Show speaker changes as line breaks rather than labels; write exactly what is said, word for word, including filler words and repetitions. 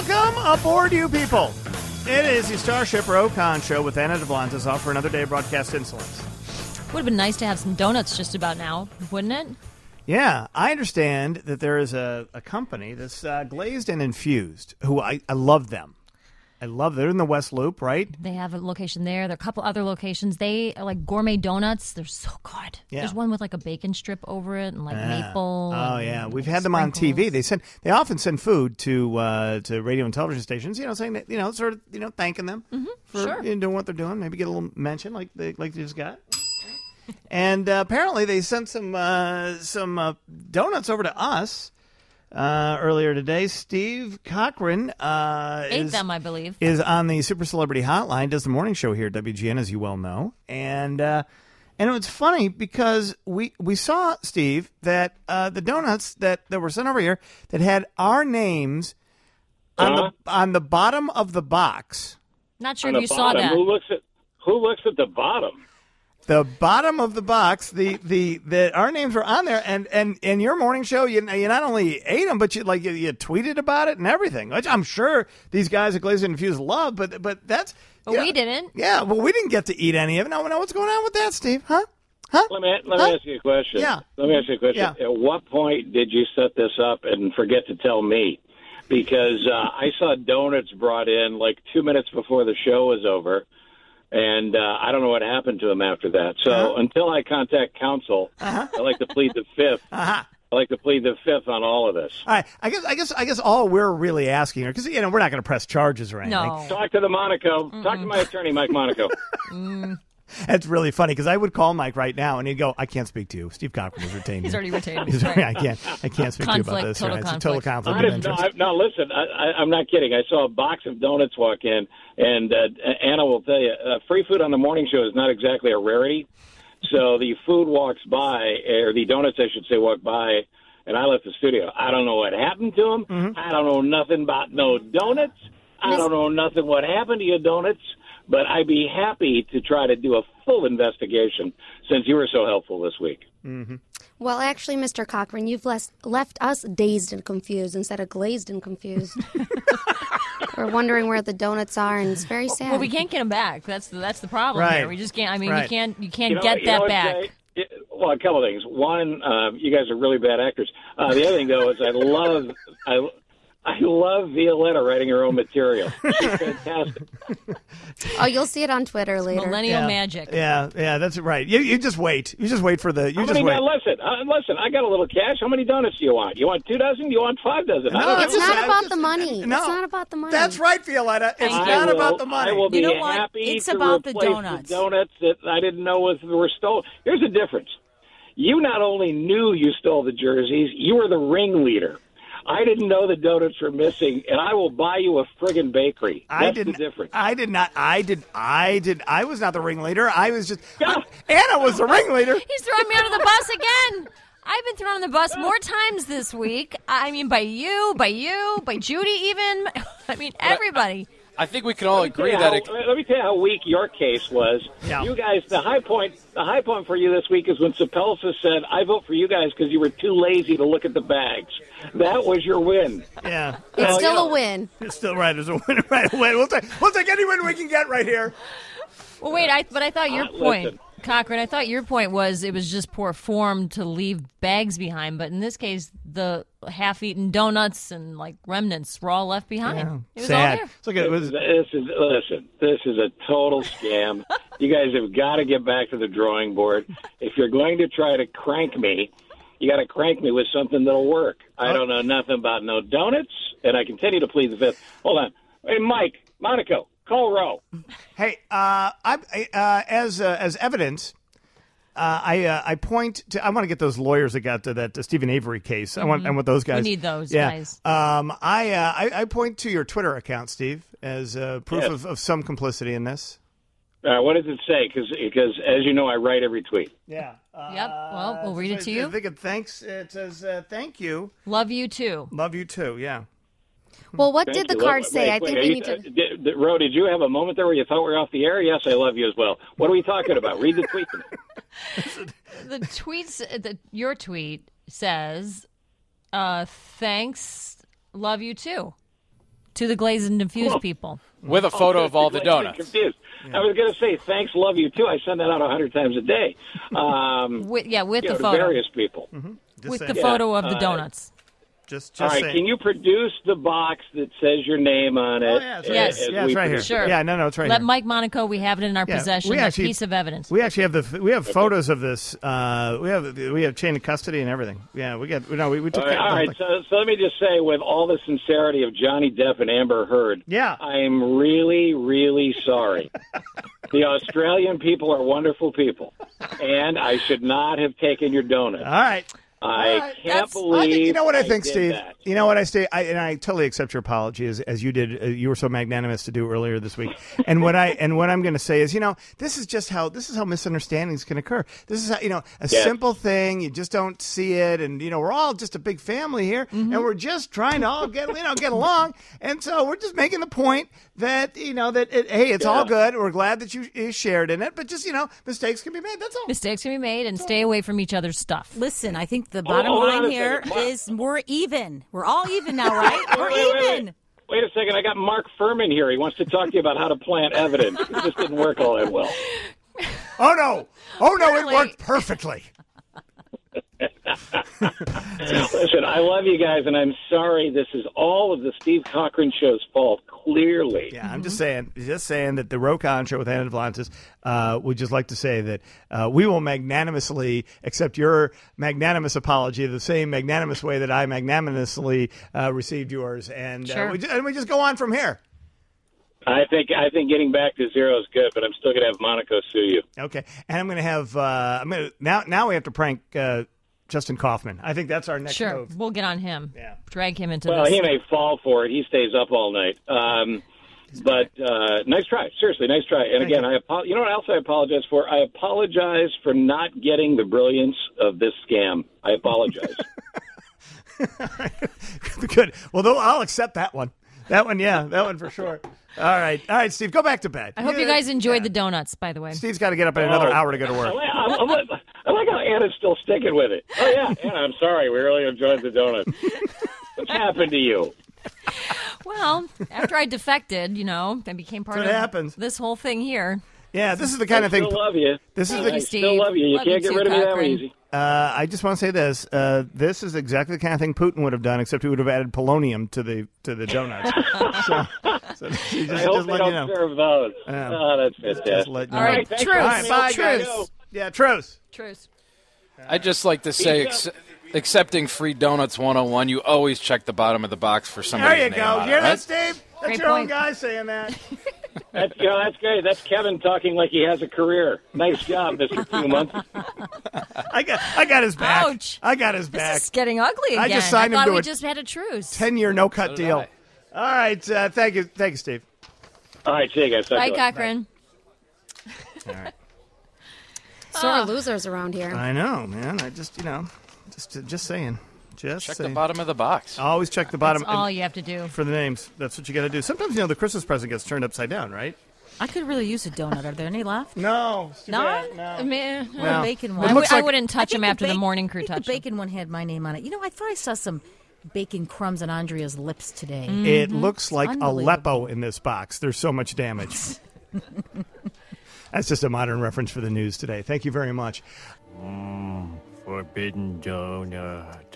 Welcome aboard, you people. It is the Starship Rokon show with Anna DeBlantis, off for another day of broadcast insolence.
Would have been nice to have some donuts just about now, wouldn't it?
Yeah, I understand that there is a, a company that's uh, Glazed and Infused, who I, I love them. I love them. They're in the West Loop, right?
They have a location there. There are a couple other locations. They are like gourmet donuts. They're so good.
Yeah.
There's one with like a bacon strip over it and like
Yeah.
maple.
Oh,
and
yeah. We've had them on T V.
sprinkles.
They send. They often send food to uh, to radio and television stations, you know, saying that, you know, sort of, you know, thanking them
Mm-hmm.
for
Sure.
you know, doing what they're doing. Maybe get a little mention like they, like they just got. And uh, apparently they sent some uh, some uh, donuts over to us uh, earlier today. Steve Cochran uh,
Ate
is,
them, I believe.
is on the Super Celebrity Hotline, does the morning show here at W G N, as you well know. And uh, and it's funny because we, we saw, Steve, that uh, the donuts that, that were sent over here that had our names on
Uh-huh.
the on the bottom of the box.
Not sure
On
if
the
you saw
bottom,
that.
Who looks at who looks at the bottom?
The bottom of the box, the the that our names were on there, and and in your morning show, you you not only ate them, but you like you, you tweeted about it and everything, which I'm sure these guys at Glazed and Infused love. But but that's
But
you
we
know,
didn't.
Yeah, well, we didn't get to eat any of it. Now, now what's going on with that, Steve? Huh? Huh?
Let me let
Huh?
me ask you a question.
Yeah.
Let me ask you a question.
Yeah.
At what point did you set this up and forget to tell me? Because uh, I saw donuts brought in like two minutes before the show was over, and uh, I don't know what happened to them after that. So
Uh-huh.
until I contact counsel,
Uh-huh.
I like to plead the fifth.
Uh-huh.
I like to plead the fifth on all of this.
All right, I guess I guess I guess all we're really asking, because you know we're not going to press charges or anything.
No.
Talk to the Monaco. Talk to my attorney, Mike Monaco.
It's really funny because I would call Mike right now and he'd go, "I can't speak to you. Steve Cochran is retained.
He's already retained.
He's
Right.
I can't. I can't speak to you about
Conflict,
this.
total
Right? It's a total
conflict.
conflict
I
of
just, no,
interest."
I, no, listen, I, I, I'm not kidding. I saw a box of donuts walk in, and uh, Anna will tell you, uh, free food on the morning show is not exactly a rarity. So the food walks by, or the donuts, I should say, walk by, and I left the studio. I don't know what happened to them.
Mm-hmm.
I don't know nothing about no donuts. I
Miss-
don't know nothing what happened to your donuts. But I'd be happy to try to do a full investigation since you were so helpful this week.
Well, actually, Mister Cochran, you've left, left us dazed and confused instead of glazed and confused. We're wondering where the donuts are, and it's very sad.
Well, we can't get them back. That's the, that's the problem
Right.
here. We just can't. I mean,
Right.
you can't. You can't
You know-
get
you
that
know what,
back.
Jay? It- well, a couple of things. One, um, you guys are really bad actors. Uh, the other thing, though, is I love I, I love Violetta writing her own material. She's fantastic.
Oh, you'll see it on Twitter later.
Millennial
Yeah.
magic.
Yeah, yeah, that's right. You you just wait. You just wait for the. You
How
just
many?
wait.
Now, listen, uh, listen. I got a little cash. How many donuts do you want? You want two dozen? You want five dozen? I
No,
don't
It's
know.
just-
not
I
about
just-
the money.
no.
It's not about the money.
That's right, Violetta. It's
Thank
not
I will-
about the money.
I will be
You know what?
happy
It's
to
about the
replace
donuts.
The donuts that I didn't know was were stolen. Here's the difference. You not only knew you stole the jerseys, you were the ringleader. I didn't know the donuts were missing, and I will buy you a friggin' bakery. That's
I
the
didn't.
difference.
I did not. I did. I did. I was not the ringleader. I was just.
Yeah.
Anna was the ringleader.
He's throwing me under the bus again. I've been thrown on the bus more times this week. I mean, by you, by you, by Judy, even. I mean, everybody.
I think we can all
Let me
agree
tell you
that
how-
it,
let me tell you how weak your case was.
Yeah.
You guys, the high point, the high point for you this week is when Sepulsa said, "I vote for you guys because you were too lazy to look at the bags." That was your win.
Yeah.
It's
Well,
still
yeah.
a win.
It's still right. There's a winner right away. We'll take. We'll take any win we can get right here.
Well, wait, I, but I thought your
Uh,
point,
listen.
Cochran, I thought your point was it was just poor form to leave bags behind. But in this case, the half-eaten donuts and like remnants were all left behind.
Yeah.
It was
Sad.
all there.
It's like it was.
This is listen. This is a total scam. You guys have got to get back to the drawing board. If you're going to try to crank me, you got to crank me with something that'll work. I don't know nothing about no donuts, and I continue to plead the fifth. Hold on, hey Mike, Monaco, call Roe.
Hey, uh, I, I, uh, as uh, as evidence, uh, I uh, I point to. I want to get those lawyers that got to that uh, Stephen Avery case. I want I want those guys.
We need those
yeah.
guys.
Um, I, uh, I I point to your Twitter account, Steve, as uh, proof
Yes.
of, of some complicity in this.
Uh, what does it say? Because, as you know, I write every tweet.
Yeah. Uh,
Yep. Well, we'll read it to you.
I think it thanks. It says uh, thank you.
Love you too.
Love you too. Yeah.
Well, what
Thank
did the
you.
card
Wait,
say?
wait,
I think
wait,
we
you-
need to.
uh, did, did, Ro, did you have a moment there where you thought we were off the air? Yes, I love you as well. What are we talking about? Read the tweet.
The tweets, the, your tweet says, uh, "Thanks, love you too." To the glazed and infused people.
With a photo
Oh,
of all the
glazed and
donuts.
Confused. I was going to say thanks, love you too. I send that out a hundred times a day. Um,
With, yeah, with
you
the
know, to
photo.
various people.
Just
With
saying.
the photo of the
uh,
donuts.
Just, just
All right,
saying.
can you produce the box that says your name on it?
Oh, yeah, it's right,
Yes.
as
yeah,
we
it's right here.
produce it?
Sure.
Yeah, no, no, it's right
Let
here.
Mike Monaco, we have it in our
Yeah,
possession,
we
that
actually-
piece of evidence.
We actually have the we have photos of this. Uh, we have we have chain of custody and everything. Yeah, we got no. We, we took
All right,
that.
all right, so, so let me just say, with all the sincerity of Johnny Depp and Amber Heard,
Yeah.
I'm really, really sorry. The Australian people are wonderful people, and I should not have taken your donut.
All right.
I
All right,
can't
that's-
believe.
I think, you know what I, think,
did
Steve.
that.
You know what I say, I, and I totally accept your apology as, as you did. Uh, you were so magnanimous to do earlier this week. And what I and what I'm going to say is, you know, this is just how this is how misunderstandings can occur. This is how, you know, a
Yeah.
simple thing. You just don't see it, and you know, we're all just a big family here, and we're just trying to all get you know get along. And so we're just making the point that you know that it, hey, it's all
Yeah.
good. We're glad that you, you shared in it, but just you know, mistakes can be made. That's all.
Mistakes can be made, and stay away from each other's stuff.
Listen, I think the bottom
hold on
line
a
here
second. Mark-
is we're even. We're all even now, right? We're
Wait, wait, wait.
even.
Wait a second, I got Mark Furman here. He wants to talk to you about how to plant evidence. It just didn't work all that well.
Oh no! Oh no! It
Apparently-
worked perfectly.
Listen, I love you guys, and I'm sorry. This is all of the Steve Cochran Show's fault, clearly.
Yeah, I'm just saying, just saying that the Rokon Show with Anna Devlantis uh, would just like to say that uh, we will magnanimously accept your magnanimous apology the same magnanimous way that I magnanimously uh, received yours, and,
Sure.
uh, we just, and we just go on from here.
I think I think getting back to zero is good, but I'm still going to have Monaco sue you.
Okay, and I'm going to have uh, I'm going to now now we have to prank uh, Justin Kaufman. I think that's our next
Sure,
move.
we'll get on him.
Yeah.
Drag him into
Well,
this.
he may fall for it. He stays up all night. Um, but uh, nice try. Seriously, nice try. And
Thank
again,
you.
I apo- you know what else I apologize for? I apologize for not getting the brilliance of this scam. I apologize.
Good. Well, though, I'll accept that one. That one, yeah, that one for sure. All right, all right, Steve, go back to bed.
I hope you guys enjoyed the donuts, by the way.
Steve's got to get up in another
Oh.
hour to go to
I
work.
like, I, I like, I like how Anna's still sticking with it. Oh, yeah, Anna, I'm sorry. We really enjoyed the donut. What's happened to you?
Well, after I defected, you know, and became part
That's
of
what happens.
this whole thing here.
Yeah, this is the kind
I
of thing.
still love you.
This is
Thank
the.
you,
I
Steve.
still love you. You
Love
can't
you
get
too,
rid of me that
Cochran.
easy.
Uh, I just want to say this. Uh, this is exactly the kind of thing Putin would have done, except he would have added polonium to the to the donuts. so, so just,
I
just
hope they
let
don't
you know.
serve those.
Yeah.
Oh, that's fantastic.
Just let you
All
know.
right,
thanks
truce.
for
All right, bye,
Truce.
guys. Yeah, truce.
Truce.
I'd just like to say, ex- accepting free donuts one oh one, you always check the bottom of the box for somebody's
There you
name
go.
on
You
it,
hear that,
right?
Steve? That's
Great
your own
point.
guy saying that.
That's, you know, that's great. That's Kevin talking like he has a career. Nice job, Mister Few Months.
I got, I got his back.
Ouch.
I got his back.
This is getting ugly again.
I just signed him
thought
to
we
a
just had a truce.
Ten-year no-cut
So did
deal.
I.
All right. Uh, thank you, thank you, Steve.
All right, see you guys. Talk
Bye,
to you later.
Cochran.
All right.
Sore
Ah.
losers around here.
I know, man. I just, you know, just, just saying, just
Check
saying.
the bottom of the box.
Always check the bottom.
That's all
and-
you have to do.
for the names. That's what you got to do. Sometimes, you know, the Christmas present gets turned upside down, right?
I could really use a donut. Are there any left?
No. it's too
No?
bad. No.
I mean,
The
No.
bacon
It
one.
I,
looks
w- I
like-
wouldn't touch
I think
them after the
bac-
morning crew
I think
touched
the
them.
bacon one had my name on it. You know, I thought I saw some bacon crumbs on Andrea's lips today.
It looks like
Unbelievable.
Aleppo in this box. There's so much damage. That's just a modern reference for the news today. Thank you very much.
Forbidden donut.